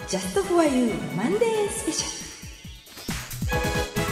Just for You マンデースペシャル。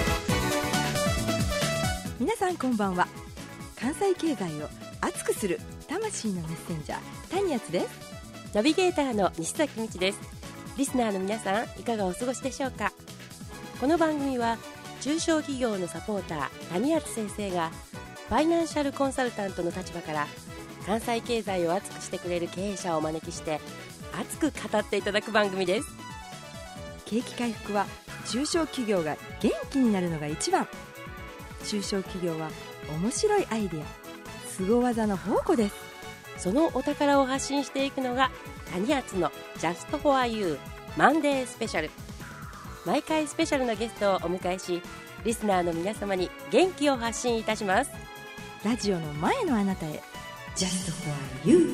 皆さんこんばんは。関西経済を熱くする魂のメッセンジャー、谷敦です。 ナビゲーターの西崎美智です。リスナーの皆さん、いかがお過ごしでしょうか。この番組は中小企業のサポーター谷敦先生がファイナンシャルコンサルタントの立場から関西経済を熱くしてくれる経営者をお招きして熱く語っていただく番組です。 景気回復は中小企業が元気になるのが一番。中小企業は面白いアイデア、凄技の宝庫です。 そのお宝を発信していくのが谷敦の Just for You マンデースペシャル。毎回スペシャルなゲストをお迎えし、リスナーの皆様に元気を発信いたします。 ラジオの前のあなたへ Just for You。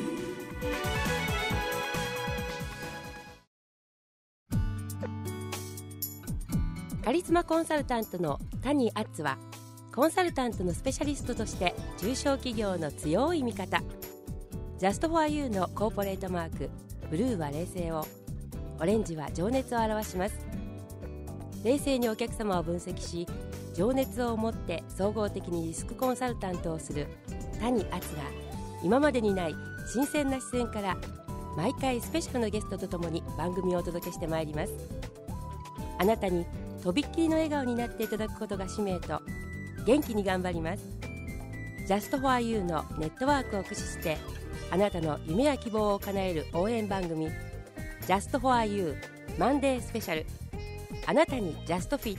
カリスマコンサルタントの谷敦はコンサルタントのスペシャリストとして中小企業の強い味方、 Just for You のコーポレートマークブルーは冷静を、オレンジは情熱を表します。冷静にお客様を分析し、情熱を持って総合的にリスクコンサルタントをする谷敦が今までにない新鮮な視線から毎回スペシャルなゲストとともに番組をお届けしてまいります。あなたにとびっきりの笑顔になっていただくことが使命と、元気に頑張ります。 Just for You のネットワークを駆使してあなたの夢や希望を叶える応援番組 Just for You マンデースペシャル。あなたに Just Fit。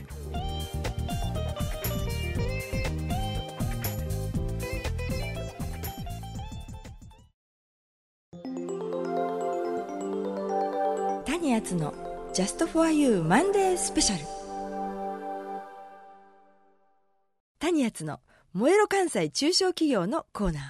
谷敦の Just for You マンデースペシャル。谷敦の燃えろ関西中小企業のコーナー。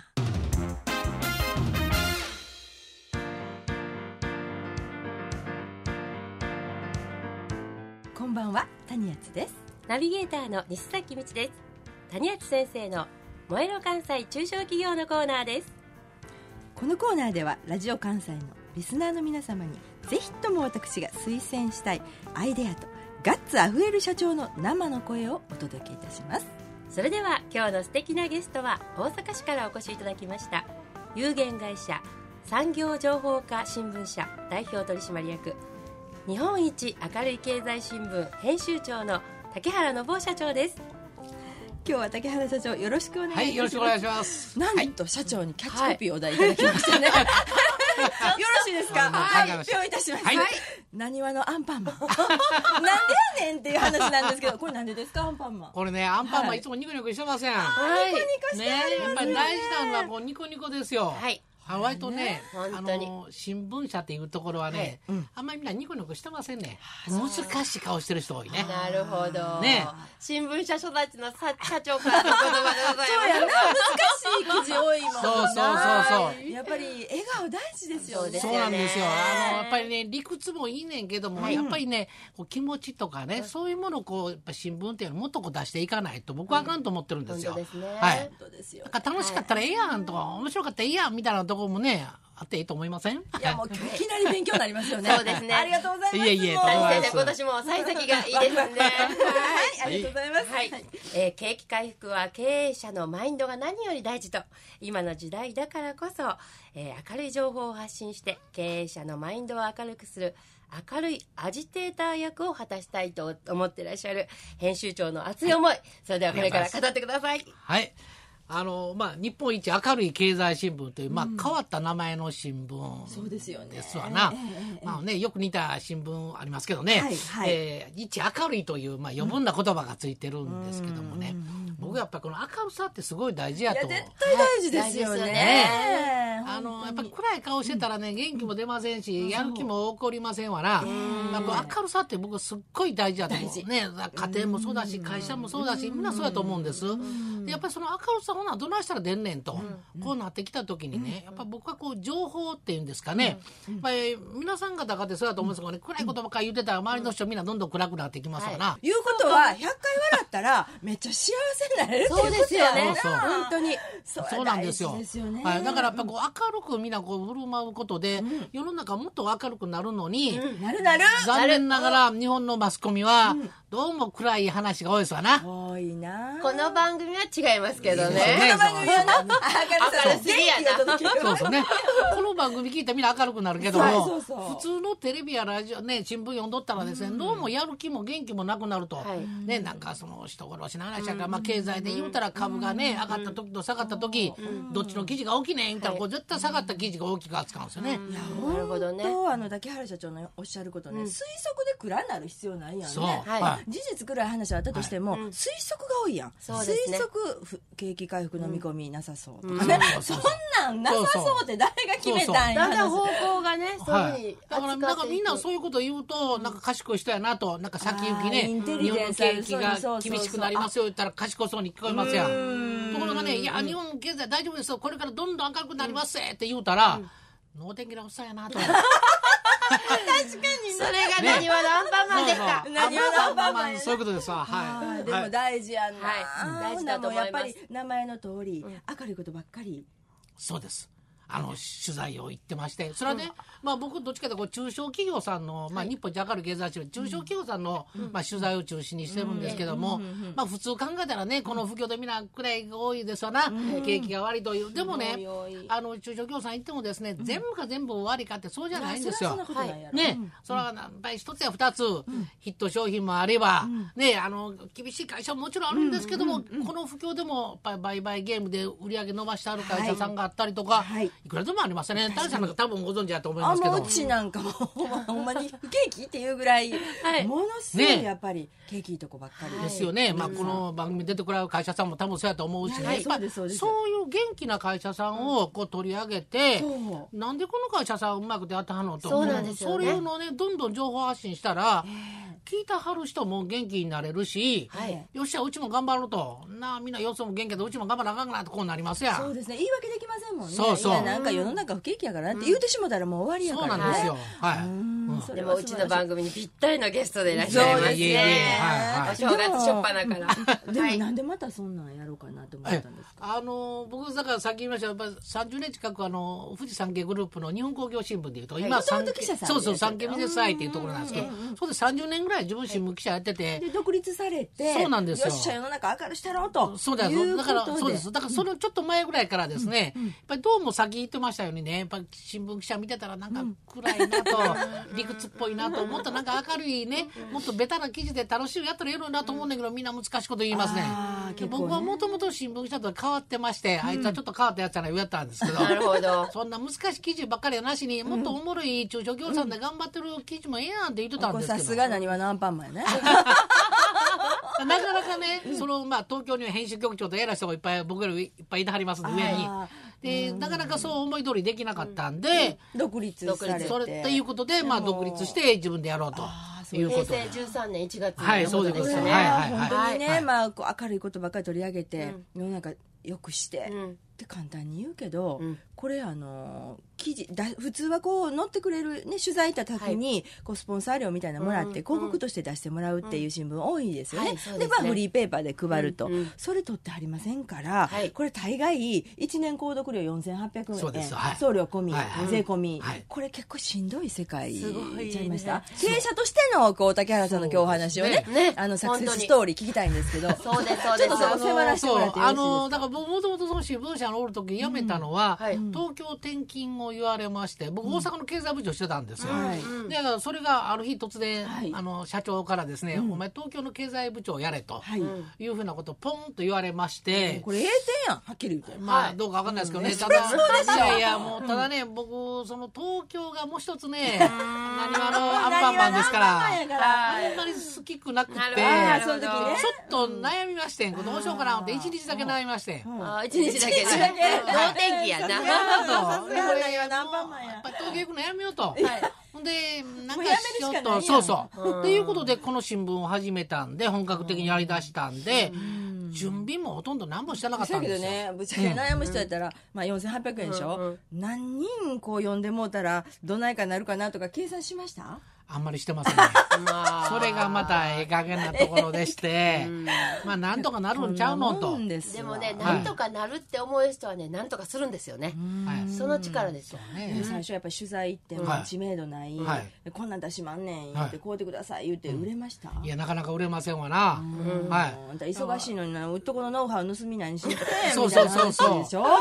こんばんは、谷敦です。 ナビゲーターの西崎美智です。谷敦先生の燃えろ関西中小企業のコーナーです。 このコーナーではラジオ関西のリスナーの皆様にぜひとも私が推薦したいアイデアとガッツあふれる社長の生の声をお届けいたします。 それでは今日の素敵なゲストは大阪市からお越しいただきました有限会社産業情報化新聞社代表取締役、日本一明るい経済新聞編集長の竹原信夫社長です。 今日は竹原社長、よろしくお願いします。 はい、よろしくお願いします。 なんと社長にキャッチコピーをお題いただきましたね、よろしいですか。はい、発表いたします。なにわのアンパンマンなんでやねんっていう話なんですけど、これなんでですか。アンパンマン、 これね、アンパンマンいつもニコニコしてません。 ニコニコしてありますね。 やっぱり大事なのはこうニコニコですよ。 はい、 割とね、 本当に新聞社っていうところはね、あんまりみんなニコニコしてませんね。難しい顔してる人多いね。 なるほど、 ね、 新聞社育ちの社長からの言葉でございます。 そうやな、難しい記事多いもんな。 そうやっぱり笑顔大事ですよね。 そうなんですよ。やっぱりね、理屈もいいねんけども、やっぱりね、こう気持ちとかね、そういうものをこうやっぱ新聞っていうのをもっとこう出していかないと僕はあかんと思ってるんですよ。 本当ですね。 はい。 本当ですよ。 なんか楽しかったらええやんとか、面白かったらええやんみたいなところもね、あっていいと思いません？ いや、もういきなり勉強になりますよね。 そうですね。 ありがとうございます。 いえいえ、 もう先生、今年も幸先がいいですね。 はい、ありがとうございます。 はい、景気回復は経営者のマインドが何より大事と、今の時代だからこそ、明るい情報を発信して経営者のマインドを明るくする明るいアジテーター役を果たしたいと思っていらっしゃる編集長の熱い思い、それではこれから語ってください。 はい。日本一明るい経済新聞という、変わった名前の新聞そうですよね。 ですわな。よく似た新聞ありますけどね、一明るいという、余分な言葉がついてるんですけどもね、僕やっぱりこの明るさってすごい大事やと。 いや、絶対大事ですよね。 やっぱり暗い顔してたらね、元気も出ませんし、やる気も起こりませんわな。やっぱ明るさって僕すっごい大事だと思うね。家庭もそうだし、会社もそうだし、みんなそうやと思うんです。 でやっぱりその明るさほなどないしたら出んねんと、こうなってきた時にね、やっぱ僕はこう情報っていうんですかね、やっぱり皆さん方がってそうだと思うんですけどね、暗いことばっかり言ってたら周りの人みんなどんどん暗くなってきますわな。 いうことは100回笑ったらめっちゃ幸せになれるっていうことですよね。本当にそうなんですよ。はい、だからやっぱこう明るくみんなこう振る舞うことで、世の中もっと明るくなるのに、残念ながら日本のマスコミはどうも暗い話が多いですわな。 多いな。 この番組は違いますけどね。 この番組はな、明るすぎやな。 そうそうね。この番組聞いたらみんな明るくなるけども、普通のテレビやラジオね、新聞読んどったらですね、どうもやる気も元気もなくなると。ね、なんかその人殺しの話やから、まあ経済で言うたら株がね、上がった時と下がった時、どっちの記事が大きいねん言ったら、こう絶対下がった記事が大きく扱うんですよね。 なるほどね。竹原社長のおっしゃることね、推測で暗になる必要ないやんね。事実暗い話はあったとしても、推測が多いやん。推測、景気回復の見込みなさそうとかね。そんなんなさそうって誰が決めたんや。 だんだん方向がね、そういうふうにだからなんかみんなそういうことを言うと、なんか賢い人やなと、なんか先行きね、日本の景気が厳しくなりますよ言ったら賢そうに聞こえますやん。ところがね、いや日本経済大丈夫ですよ、これからどんどん明るくなりますって言うたら、能天気なおっさんやなと。 確かに。それが何話のアンパンマンですか。 何話のアンパンマン。 そういうことですわ。はい。 でも大事やんな。 大事だと思います。 やっぱり名前の通り明るいことばっかり。 そうです。取材を行ってまして、それはね、まあ僕どっちかというと中小企業さんの、まあ日本じゃ明るい経済誌の中小企業さんの、まあ取材を中心にしてるんですけども、まあ普通考えたらね、この不況でみんな暗いが多いですわな、景気が悪いという。でもね、中小企業さん行ってもですね、全部が全部悪いかってそうじゃないんですよ。ね、それはやっぱり一つや二つ、ヒット商品もあれば、ね、厳しい会社ももちろんあるんですけども、この不況でもやっぱり売買ゲームで売り上げ伸ばしてある会社さんがあったりとか、いくらでもありますね。タリさんなんか多分ご存知だと思いますけど。 うちなんかもほんまに不景気っていうぐらい、ものすごいやっぱり景気いいとこばっかりですよね。まあこの番組出てくれる会社さんも多分そうやと思うしね。そういう元気な会社さんをこう取り上げて、なんでこの会社さんうまくてやってはんのと。 そうなんですよね。 それをねどんどん情報発信したら。聞いたはる人も元気になれるし、よっしゃうちも頑張ろうとみんなよそも元気だとうちも頑張らなあかんなとこうなりますやん。 そうですね、言い訳できませんもんね。 そうなんか世の中不景気やからって言うてしもたらもう終わりやからね。 そうなんですよ。はい。 でもうちの番組にぴったりのゲストでいらっしゃいますね。お正月初っ端から。 でもなんでまたそんなんやろうかなと思ったんですか。 僕だからさっき言いましたやっぱ30年近く富士山系グループの日本工業新聞でいうと今産経ビジネス祭っていうところなんですけど、そうで30年ぐらい自分新聞記者やってて、 で独立されて、 そうなんですよ。 よっしゃ世の中明るしたろうと。 そうだよ。だからそうです。だからそのちょっと前ぐらいからですね、やっぱりどうもさっき言ってましたようにね、やっぱり新聞記者見てたらなんか暗いなと、理屈っぽいなと、もっとなんか明るいね、もっとベタな記事で楽しいやったらいいのになと思うんだけど、みんな難しいこと言いますね。僕はもともと新聞記者と変わってまして、あいつはちょっと変わったやつじゃない言ったんですけど、 なるほど。 そんな難しい記事ばっかりはなしに、もっとおもろい中小企業さんで頑張ってる記事もええやんって言ってたんですけど。 さすがなにわのアンパンマンやね。 なかなかね、東京には編集局長と偉い人がいっぱい僕よりいっぱいいてはりますので上に。でなかなかそう思い通りできなかったんで、 独立されてそれっていうことで、独立して自分でやろうと。 平成13年1月はい、そうですね。 本当にね、明るいことばっかり取り上げて、世の中よくしてって簡単に言うけど、これ記事普通はこう載ってくれる、ね、取材行った時にこうスポンサー料みたいなのもらって広告として出してもらうっていう新聞多いですよね。でフリーペーパーで配ると、それ取ってありませんから、これ大概1年購読料4800円、送料込み、税込み、これ結構しんどい世界ちゃいました。経営者としての竹原さんの今日お話をね、サクセスストーリー聞きたいんですけど、 そうですそうです。 ちょっと迫らせてもらってよろしいですか。 だから僕もともとその新聞社のおる時辞めたのは、東京転勤を言われまして、僕大阪の経済部長してたんですよ。だからそれがある日突然、社長からですね、お前東京の経済部長やれというふうなことをポンと言われまして、 これ定やんはっきり言って。 どうかわかんないですけどね。ただもうただね、僕その東京がもう一つね、何アンパンマンですからあんまり好きくなくて、ちょっと悩みましてん。どうしようかなって1日だけ悩みましてん。 1日だけ能天気やな。 やっぱり東京行くのやめようと。ほんでなんかしようと、っていうことでこの新聞を始めたんで、本格的にやりだしたんで、 準備もほとんど何もしてなかったんですよ。 だけどね、ぶっちゃけ悩む人やったら、まあ4800円でしょ、何人こう呼んでもうたらどないかなるかなとか計算しました？ あんまりしてませんね。それがまたええ加減なところでして、まあなんとかなるんちゃうのと。 でもね、なんとかなるって思う人はね、なんとかするんですよね。その力ですよね。 最初やっぱり取材行っても知名度ない、こんなん出しまんねん言って買うてください言って売れました？ いやなかなか売れませんわな。 忙しいのにな、うっとこのノウハウ盗みないにしにくてそうそうそうそう。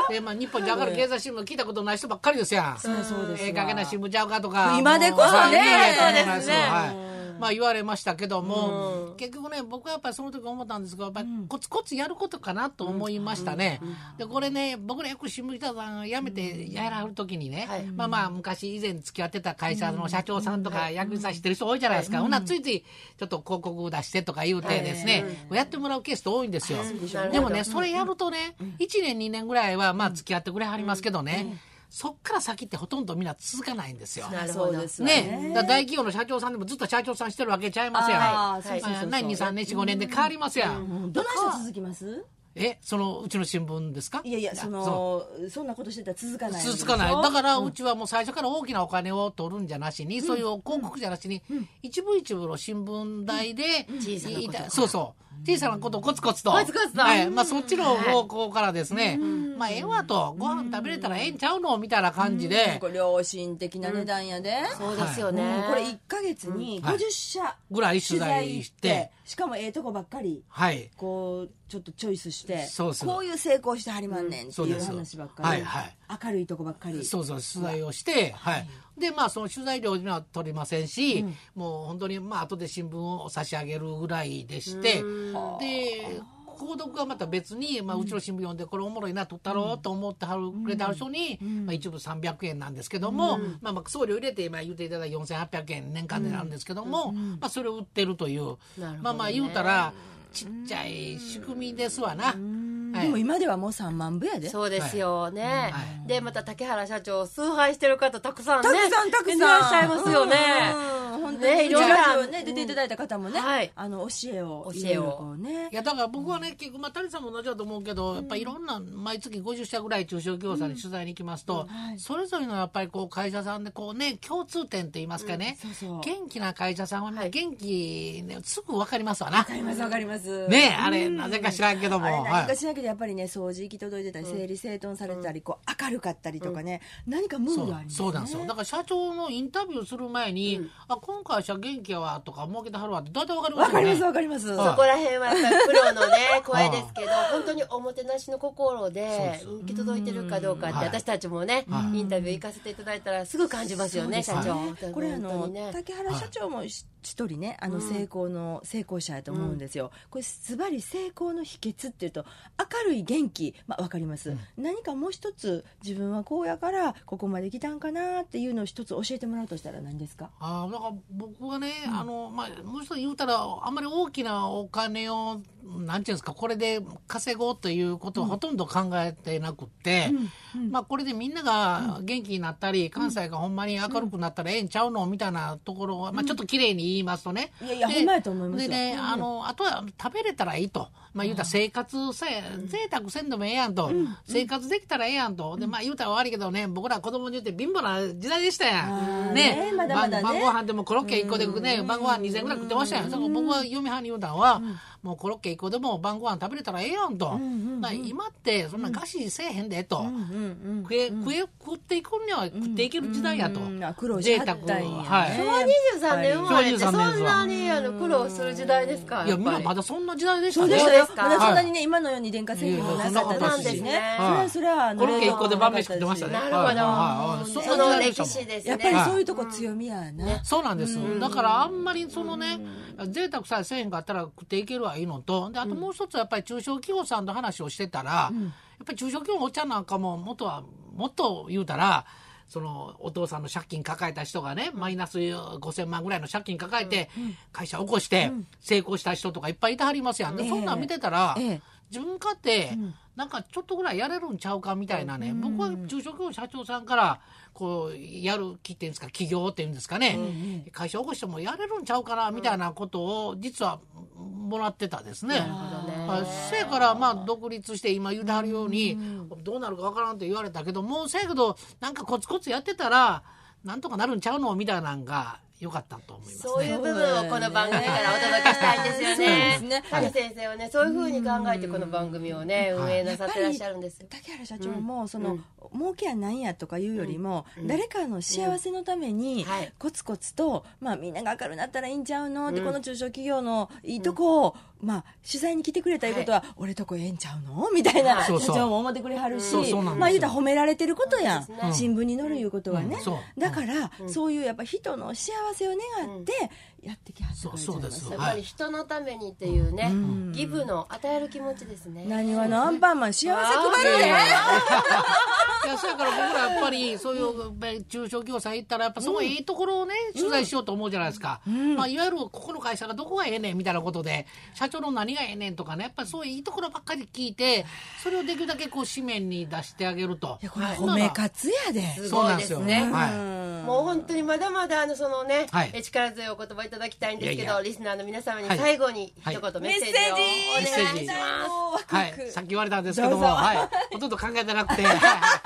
でまあ日本じゃがる経済新聞聞いたことない人ばっかりですやん。 そうです。 ええ加減な新聞ちゃうかとか。 今でこそね。 まあ言われましたけども、結局ね僕はやっぱりその時思ったんですが、やっぱりコツコツやることかなと思いましたね。でこれね、僕らよく新聞記者さん辞めてやらはる時にね、まあ昔以前付き合ってた会社の社長さんとか役員さん知ってる人多いじゃないですか。ほなついついちょっと広告出してとか言うてですね、やってもらうケースって多いんですよ。でもねそれやるとね、1年2年ぐらいはまあ付き合ってくれはりますけどね、そっから先ってほとんどみんな続かないんですよ。 そうですね。大企業の社長さんでもずっと社長さんしてるわけちゃいますやん。2、3年、4、5年で変わりますやん。 どないして続きます？ そのうちの新聞ですか？ いやいや、そんなことしてたら続かない。 続かない。だからうちはもう最初から大きなお金を取るんじゃなしに、そういう広告じゃなしに、一部一部の新聞代で、そうそう。小さなことをコツコツと。まあそっちの方向からですね、まあええわと、ご飯食べれたらええんちゃうのみたいな感じで。 これ良心的な値段やで。 そうですよね。 これ1ヶ月に50社ぐらい取材して、 しかもええとこばっかり、こうちょっとチョイスして、こういう成功してはりまんねんっていう話ばっかり、明るいとこばっかり。 そうそう、取材をして、でまあその取材料には取りませんし、もう本当にまあ後で新聞を差し上げるぐらいでして、で購読はまた別に、まあ、うちの新聞読んでこれおもろいな撮ったろうと思ってはるくれた人に、まあ、一部300円なんですけども、まあ送料入れて、まあ、言っていただいた4800円年間でなるんですけども、まあそれを売ってるという、まあまあ言うたらちっちゃい仕組みですわな。 でも今ではもう3万部やで。 そうですよね。でまた竹原社長崇拝してる方たくさんね、 たくさんいらっしゃいますよね。 本当にいろいろね出ていただいた方もね、教えをね。 いやだから僕はね結局まあ谷さんも同じだと思うけど、やっぱりいろんな毎月50社ぐらい中小企業さんに取材に行きますと、それぞれのやっぱりこう会社さんでこうね共通点と言いますかね、元気な会社さんはね元気ねすぐ分かりますわな。 分かりますね、あれなぜか知らんけども、 何か知らんけどやっぱりね掃除行き届いてたり整理整頓されてたりこう明るかったりとかね、何かムードありますね。 そうなんですよ。だから社長のインタビューする前に、今回社元気やわとか儲けてはるわって大体分かりますよね。 分かります。 そこら辺はやっぱりプロのね声ですけど、本当におもてなしの心で受け届いてるかどうかって、私たちもねインタビュー行かせていただいたらすぐ感じますよね、社長。 これ竹原社長も一人ね成功者やと思うんですよ。これズバリ成功の秘訣っていうと明るい元気、分かります。何かもう一つ自分はこうやからここまで来たんかなっていうのを一つ教えてもらうとしたら何ですか？ だから僕はね、まあ、もう一つ言うたらあんまり大きなお金をなんていうんですか、これで稼ごうということをほとんど考えてなくって、まあこれでみんなが元気になったり、関西がほんまに明るくなったらええんちゃうのみたいなところは、まあちょっと綺麗に言いますとね。 いやほんまやと思いますよ。 でね、あとは食べれたらいいと。まあ言うたら生活さえ、贅沢せんでもええやんと。生活できたらええやんと。で、まあ言うたら悪いけどね、僕ら子供に言って貧乏な時代でしたやん。ね。 まだまだね。 晩ご飯でもコロッケ1個でね、晩ご飯2000円ぐらい食ってましたやん。だから僕は嫁はんに言うたのは、もうコロッケ1個でも晩ご飯食べれたらええやんと。今ってそんな餓死せえへんでと。食っていくには食っていける時代やと。贅沢。 昭和23年生まれてそんなに苦労する時代ですか？ いや、みんなまだそんな時代でしたね。 そうですか。まだそんなにね、今のように電化製品もなかったですしね。それはコロッケ1個で晩飯食ってましたね。 なるほど。その歴史ですね。 やっぱりそういうとこ強みやね。 そうなんです。だからあんまりそのね、贅沢さえせえへんかったら食っていけるはいいのと、であともう一つはやっぱり中小企業さんと話をしてたら、やっぱり中小企業のおっちゃんなんかももっと言うたら、そのお父さんの借金抱えた人がね、マイナス5000万ぐらいの借金抱えて会社起こして成功した人とかいっぱいいてはりますやん。でそんなん見てたら、自分勝手なんかちょっとぐらいやれるんちゃうかみたいなね、僕は中小企業社長さんからこうやる気っていうんですか、起業っていうんですかね、会社起こしてもやれるんちゃうかなみたいなことを実はもらってたですね。 せやからまあ独立して今言うてはるようにどうなるかわからんと言われたけど、もうせやけどなんかコツコツやってたらなんとかなるんちゃうのみたいなのが良かったと思いますね。 そういう部分をこの番組からお届けしたいんですよね。谷先生はね、そういうふうに考えてこの番組をね、運営なさってらっしゃるんです。 竹原社長もその儲けやなんやとかいうよりも、誰かの幸せのためにコツコツと、まあみんなが明るくなったらいいんちゃうのって、この中小企業のいいとこをまあ取材に来てくれたいうことは、俺とこええんちゃうのみたいな社長も思ってくれはるし、まあ言うたら褒められてることやん、新聞に載るいうことはね。だからそういうやっぱ人の幸せを願ってやってきはったからじゃないですか。 やっぱり人のためにっていうね、ギブの与える気持ちですね。 なにわのアンパンマン幸せ配るね。 いや、それから僕らやっぱりそういう中小企業さん行ったらやっぱそのいいところをね、取材しようと思うじゃないですか。まあいわゆるここの会社がどこがええねんみたいなことで、社長の何がええねんとかね、やっぱりそういういいところばっかり聞いて、それをできるだけこう紙面に出してあげると。 いや、これ褒め活やで。 すごいですね。もう本当にまだまだそのね、力強いお言葉いただきたいんですけど、リスナーの皆様に最後に一言メッセージをお願いします。 はい、さっき言われたんですけども、ほとんど考えてなくて。これや、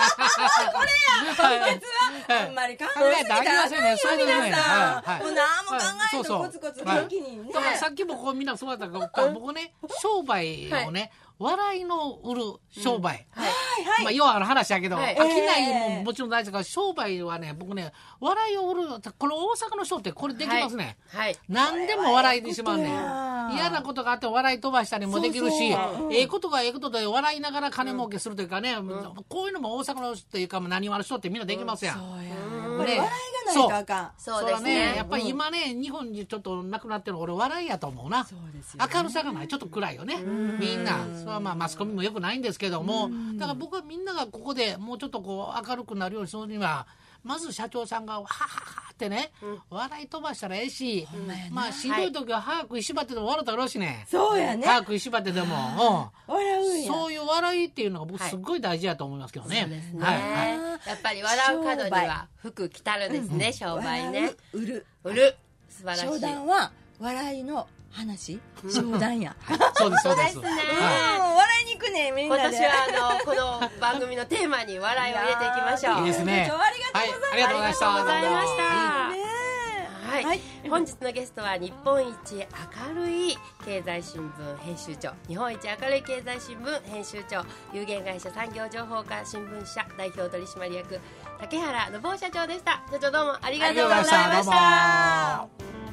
今月はあんまり考えてあげませんね。そういう皆さん、もう何も考えんとコツコツ元気にね。 だからさっきもこうみんなそうだったけど、僕ね、商売をね、笑いの売る商売、まあ要は話やけど、商いももちろん大事だから、商売はね、僕ね、笑いを売る、この大阪の人ってこれできますね。何でも笑いにしまうね。嫌なことがあって笑い飛ばしたりもできるし、ええことがええことで笑いながら金儲けするというかね、こういうのも大阪の人というか何話の人ってみんなできますやん。 これ笑いがないとあかん。 そうですね。 やっぱり今ね、日本にちょっとなくなってるの俺笑いやと思うな。明るさがない、ちょっと暗いよね。みんな。それはまあマスコミもよくないんですけども、だから僕はみんながここでもうちょっとこう明るくなるようにするには、まず社長さんがはははってね、笑い飛ばしたらええし、まあしんどい時は歯食いしばってでも笑ったらよろしいね。 そうやね。 歯食いしばってでも、 笑うんや。 そういう笑いっていうのが僕すっごい大事やと思いますけどね。 そうですね。やっぱり笑う角には服着たるですね、商売ね。 売る。 素晴らしい。 商談は笑いの話、商談や。 そうですそうです。 笑いに行くねみんなで。 今年はこの番組のテーマに笑いを入れていきましょう。 いいですね。 ありがとうございました。 ありがとうございました。 はい、本日のゲストは日本一明るい経済新聞編集長、日本一明るい経済新聞編集長、有限会社産業情報化新聞社代表取締役竹原信夫社長でした。社長どうもありがとうございました。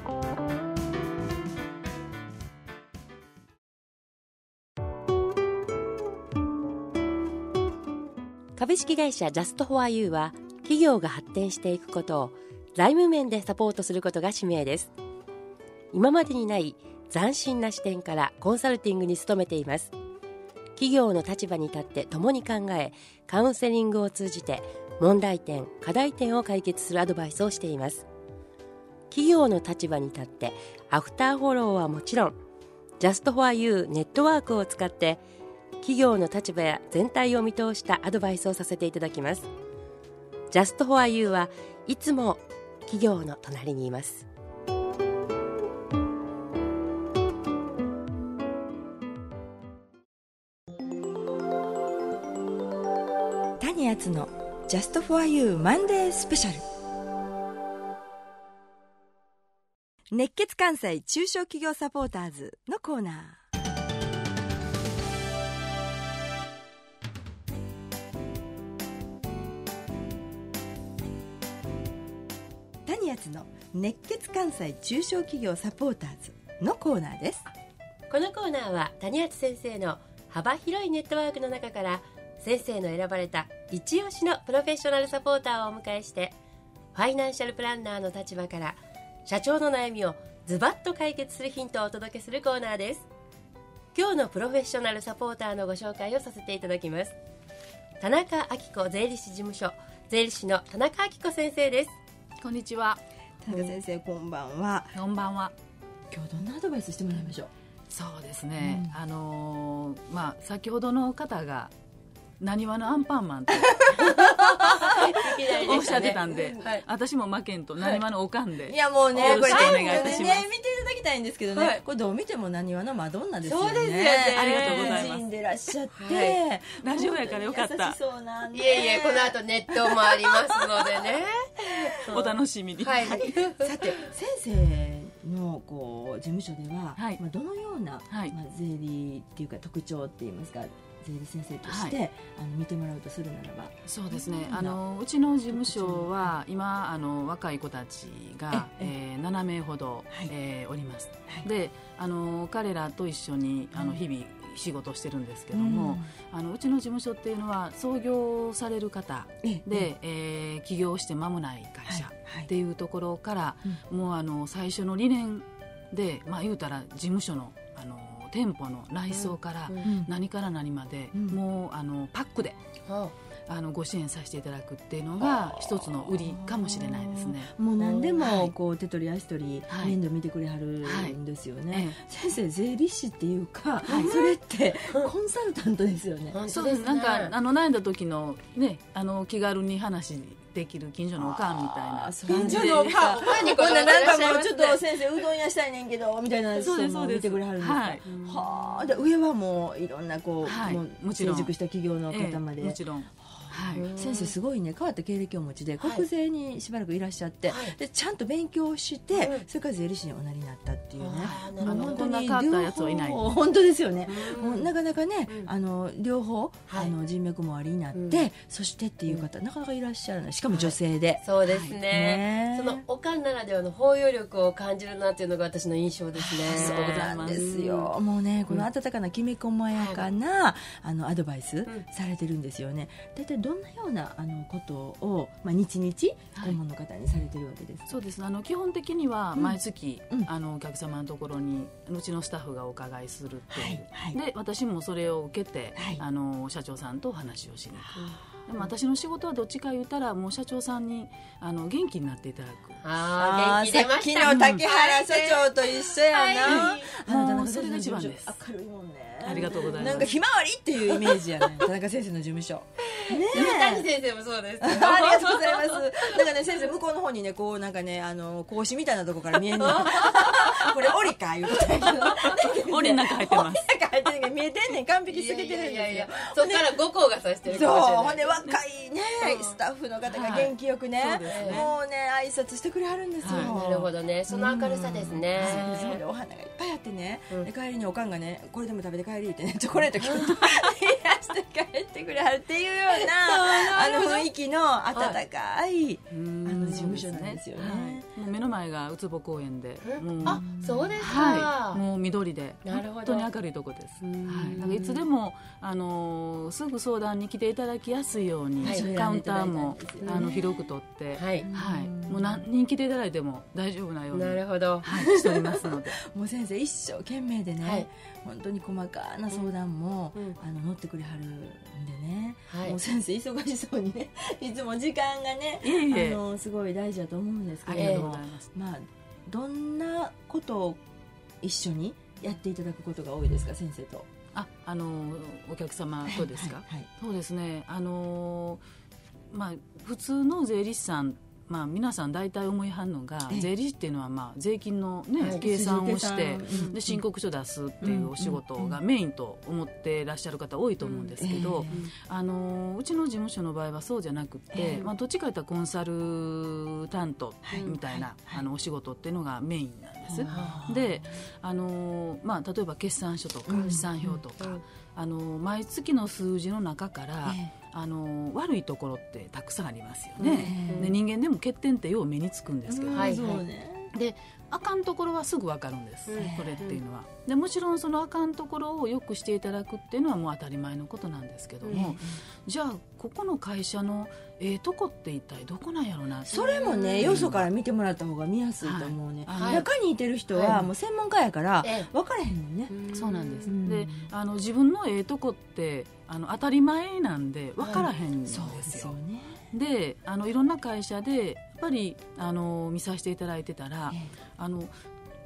株式会社ジャストフォアユーは、企業が発展していくことを財務面でサポートすることが使命です。今までにない斬新な視点からコンサルティングに努めています。企業の立場に立って共に考え、カウンセリングを通じて問題点、課題点を解決するアドバイスをしています。企業の立場に立ってアフターフォローはもちろん、ジャストフォアユーネットワークを使って企業の立場や全体を見通したアドバイスをさせていただきます。ジャストフォアユーはいつも企業の隣にいます。 谷敦のジャストフォアユーマンデースペシャル。熱血関西中小企業サポーターズのコーナー。谷敦の熱血関西中小企業サポーターズのコーナーです。 このコーナーは谷敦先生の幅広いネットワークの中から先生の選ばれた一押しのプロフェッショナルサポーターをお迎えして、ファイナンシャルプランナーの立場から社長の悩みをズバッと解決するヒントをお届けするコーナーです。今日のプロフェッショナルサポーターのご紹介をさせていただきます。田中明子税理士事務所税理士の田中明子先生です。 こんにちは。 田中先生、こんばんは。 こんばんは。 今日どんなアドバイスしてもらいましょう。 そうですね、先ほどの方がなにわのアンパンマンとおっしゃってたんで、私も負けんとなにわのおかんで、 いやもうねこれお願いいたします。 見ていただきたいんですけどね、これどう見てもなにわのマドンナですよね。 そうですよね。 ありがとうございます。 美人でらっしゃって、 ラジオやからよかった。 優しそうなんで。 いえいえ、この後ネットもありますのでね。 お楽しみに。 さて先生のこう事務所では、どのような、税理っていうか特徴って言いますか、税理先生として、見てもらうとするならば。 そうですね、うちの事務所は今若い子たちが、7名ほど、おります。で彼らと一緒に日々仕事をしてるんですけども、うちの事務所っていうのは創業される方で、起業して間もない会社っていうところから、もう最初の理念で、言うたら事務所の店舗の内装から何から何まで、もうパックでご支援させていただくっていうのが一つの売りかもしれないですね。 もう何でもこう手取り足取り面倒見てくれはるんですよね。先生税理士っていうか、それってコンサルタントですよね。 そうです。なんか悩んだ時のね、気軽に話できる近所のおかんみたいな。 近所のおかんにこんななんかもうちょっと先生うどん屋したいねんけどみたいな人も見てくれはるんですか。はあ。で上はもういろんなこうもう成熟した企業の方まで。 もちろん。 先生すごいね、変わった経歴をお持ちで国税にしばらくいらっしゃって、でちゃんと勉強して、それから税理士におなりになったっていうね。 本当に変わったやつはいない。 本当ですよね。もうなかなかね、両方人脈もありになって、そしてっていう方なかなかいらっしゃらない。しかも女性で。 そうですね。そのおかんならではの包容力を感じるなっていうのが私の印象ですね。 そうなんですよ。もうね、この温かなきめ細やかなアドバイスされてるんですよね。だいたいどんなようなことを、日々顧問の方にされてるわけですか。 そうです。基本的には毎月、お客様のところにうちのスタッフがお伺いするっていう、で私もそれを受けて、社長さんとお話をしに行く。でも私の仕事はどっちか言ったらもう社長さんに元気になっていただく。 元気出ました。 さっきの竹原社長と一緒やな。もうそれが一番です。 明るいもんね。 ありがとうございます。 なんかひまわりっていうイメージやね。田中先生の事務所。 ねえ。谷先生もそうです。 ありがとうございます。なんかね先生向こうの方にねこうなんかね格子みたいなとこから見えるの。これ檻かいうことやけど。 檻の中入ってます。 檻の中入ってるけど見えてんねん、完璧すぎてるんですよ。 そっから5校がさしてるかもしれない。 そう。ほんで若いねスタッフの方が元気よくね、もうね挨拶してくれはるんですよ。 なるほどね。その明るさですね。 そうでお花がいっぱいあってね、帰りにおかんがねこれでも食べて帰りってねチョコレートキュッといらして帰ってくれはるっていうような雰囲気の温かい事務所なんですよね。 目の前がうつぼ公園で、 あ、そうですか。 もう緑で本当に明るいとこです。なんかいつでもすぐ相談に来ていただきやすいようにカウンターも広く取って、もう何人来ていただいても大丈夫なようにしておりますので、 もう先生一生懸命でね、本当に細かな相談も乗ってくれはるんでね、もう先生忙しそうにねいつも時間がねすごい大事だと思うんですけど、どんなことを一緒にやっていただくことが多いですか、先生と。 お客様とですか。そうですね、普通の税理士さん、皆さん大体思いはんのが、税理士っていうのは税金の、計算をして、で申告書出すっていうお仕事がメインと思ってらっしゃる方多いと思うんですけど、うちの事務所の場合はそうじゃなくて、どっちかというとコンサルタントみたいな、お仕事っていうのがメインなんです。で、例えば決算書とか資産表とか、毎月の数字の中から、悪いところってたくさんありますよね。で人間でも欠点ってよう目につくんですけど、であかんところはすぐ分かるんです、これっていうのは。でもちろんそのあかんところをよくしていただくっていうのはもう当たり前のことなんですけども、じゃあここの会社のとこって一体どこなんやろうな、 それもねよそから見てもらった方が見やすいと思うね。中にいてる人はもう専門家やから分からへんのね。 そうなんです。で自分のとこって当たり前なんで分からへんんですよ。でいろんな会社でやっぱり見させていただいてたら、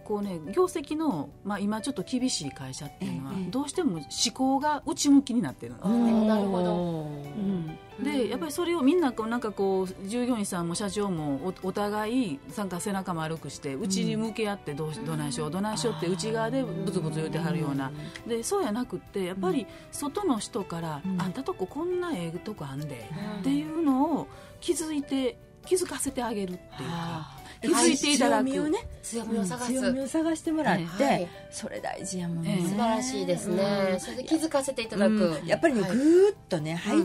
こうね、業績の、今ちょっと厳しい会社っていうのは、どうしても思考が内向きになってるんですね。 なるほど。 でやっぱりそれをみんななんかこう従業員さんも社長も お互いなんか背中丸くして内に向け合ってどないしようって内側でブツブツ言うてはるような、でそうやなくってやっぱり外の人から、あんたとここんなええとこあんで、っていうのを気づかせてあげるっていうか、気づいていただく、 強みをね、 強みを探す、 強みを探してもらって、それ大事やもんね。 素晴らしいですね。それで気づかせていただく。 やっぱりね、ぐーっとね入った、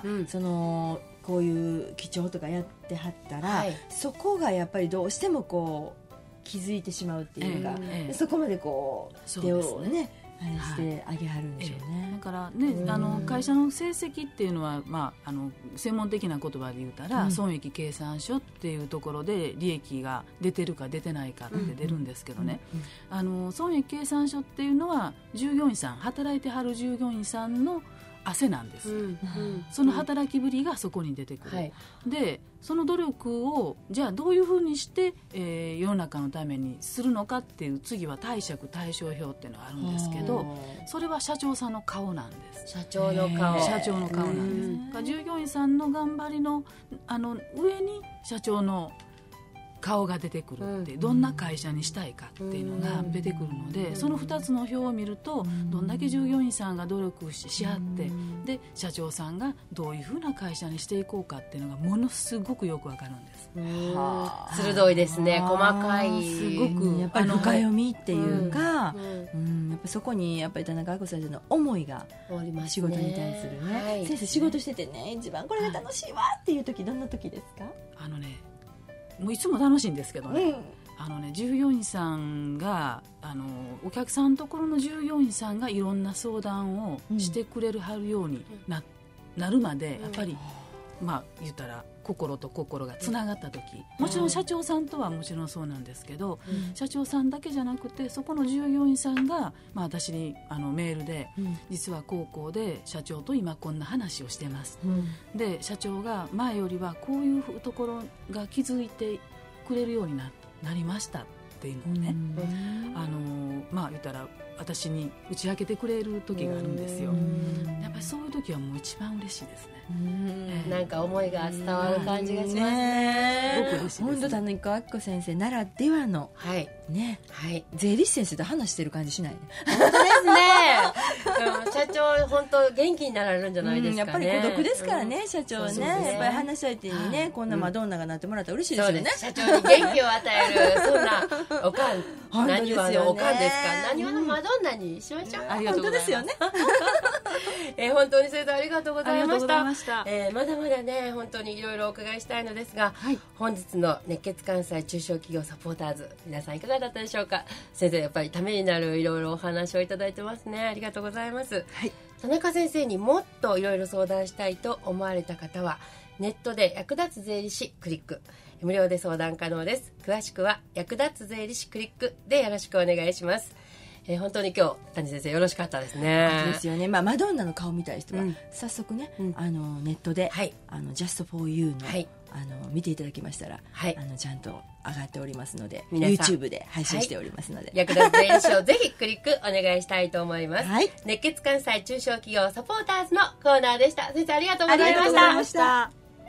そのこういう基調とかやってはったら、そこがやっぱりどうしてもこう気づいてしまうっていうか、そこまでこう手をねしてあげはるんでしょうね。 だからね、会社の成績っていうのは、専門的な言葉で言うたら、損益計算書っていうところで利益が出てるか出てないかって出るんですけどね、損益計算書っていうのは従業員さん、働いてはる従業員さんの汗なんです、その働きぶりがそこに出てくる、でその努力をじゃあどういうふうにして、世の中のためにするのかっていう、次は貸借対照表っていうのがあるんですけど、それは社長さんの顔なんです。 社長の顔なんです。従業員さんの頑張りの上に社長の顔が出てくるって、どんな会社にしたいかっていうのが出てくるので、その2つの表を見ると、どんだけ従業員さんが努力し合って、で社長さんがどういうふうな会社にしていこうかっていうのがものすごくよくわかるんです。 鋭いですね。細かい、 すごくやっぱり深読みっていうか、やっぱそこにやっぱり田中愛子先生の思いが仕事に対するね。先生仕事しててね、一番これが楽しいわっていう時、どんな時ですか？ もういつも楽しいんですけどね、従業員さんがお客さんのところの従業員さんがいろんな相談をしてくれるはるように なるまで、やっぱり言ったら心と心がつながった時、もちろん社長さんとはもちろんそうなんですけど、社長さんだけじゃなくて、そこの従業員さんが、私にメールで、実は高校で社長と今こんな話をしてます、で社長が前よりはこういうところが気づいてくれるように なりましたっていうのをね、言ったら私に打ち明けてくれる時があるんですよ。やっぱりそういう時はもう一番嬉しいですね。 なんか思いが伝わる感じがしますね。 すごく嬉しいですね。 本当田中明子先生ならではの、税理士先生と話してる感じしないね。 本当ですね。社長本当元気になられるんじゃないですかね。 やっぱり孤独ですからね、社長はね。やっぱり話し相手にね、こんなマドンナがなってもらったら嬉しいですよね。 社長に元気を与えるそんなおかん、なにわのおかんですか。なにわのマドンナにしましょう。 ありがとうございます。 本当ですよね。 本当に先生ありがとうございました。まだまだね、本当にいろいろお伺いしたいのですが、本日の熱血関西中小企業サポーターズ、皆さんいかがだったでしょうか。先生やっぱりためになるいろいろお話をいただいてますね。ありがとうございます。田中先生にもっといろいろ相談したいと思われた方は、ネットで役立つ税理士クリック、無料で相談可能です。詳しくは役立つ税理士クリックでよろしくお願いします。本当に今日谷先生よろしかったですね。 ですよね。マドンナの顔見たい人は、早速ね、ネットで、Just for You の、見ていただきましたら、ちゃんと上がっておりますので、YouTube で配信しておりますので、 役立つ税理士をぜひクリックお願いしたいと思います。熱血関西中小企業サポーターズのコーナーでした。先生ありがとうございました。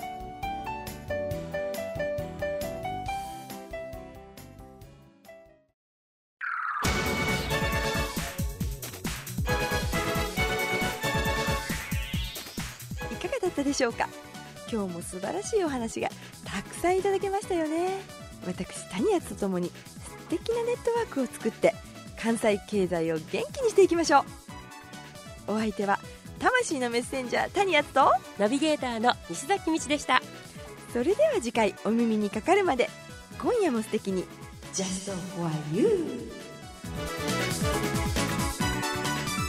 でしょうか。今日も素晴らしいお話がたくさんいただけましたよね。私谷敦とともに素敵なネットワークを作って関西経済を元気にしていきましょう。お相手は魂のメッセンジャー谷敦とナビゲーターの西崎道でした。 それでは次回お耳にかかるまで、今夜も素敵に Just for You。